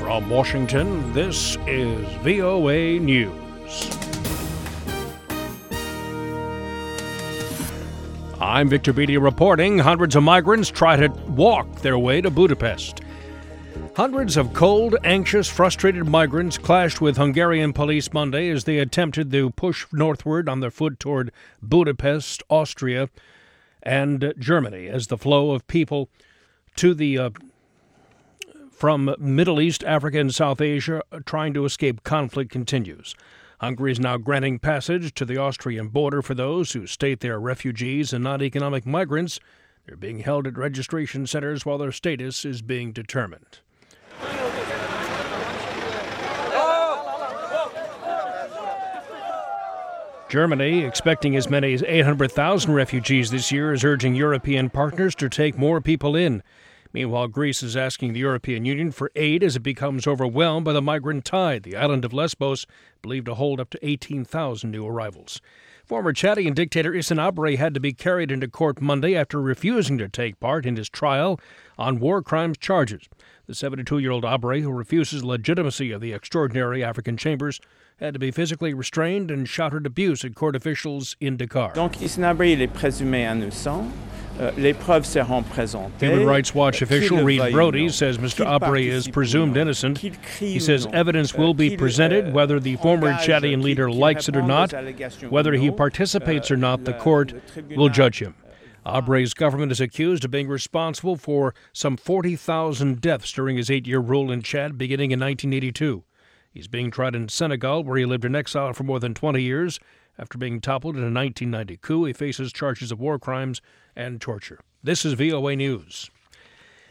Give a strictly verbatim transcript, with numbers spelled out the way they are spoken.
From Washington, this is V O A News. I'm Victor Beatty reporting. Hundreds of migrants try to walk their way to Budapest. Hundreds of cold, anxious, frustrated migrants clashed with Hungarian police Monday as they attempted to push northward on their foot toward Budapest, Austria, and Germany, as the flow of people to the uh, from Middle East, Africa, and South Asia trying to escape conflict continues. Hungary is now granting passage to the Austrian border for those who state they are refugees and not economic migrants. They're being held at registration centers while their status is being determined. Germany, expecting as many as eight hundred thousand refugees this year, is urging European partners to take more people in. Meanwhile, Greece is asking the European Union for aid as it becomes overwhelmed by the migrant tide. The island of Lesbos believed to hold up to eighteen thousand new arrivals. Former Chadian dictator Hissène Habré had to be carried into court Monday after refusing to take part in his trial on war crimes charges. The seventy-two-year-old Habré, who refuses legitimacy of the extraordinary African chambers, had to be physically restrained and shouted abuse at court officials in Dakar. Donc Hissène Habré il est présumé innocent. Human Rights Watch official Reed Brody says Mister Habré is presumed innocent. He says evidence will be presented, whether the former Chadian leader likes it or not. Whether he participates or not, the court will judge him. Habré's government is accused of being responsible for some forty thousand deaths during his eight-year rule in Chad beginning in nineteen eighty-two. He's being tried in Senegal, where he lived in exile for more than twenty years. After being toppled in a nineteen ninety coup, he faces charges of war crimes and torture. This is V O A News.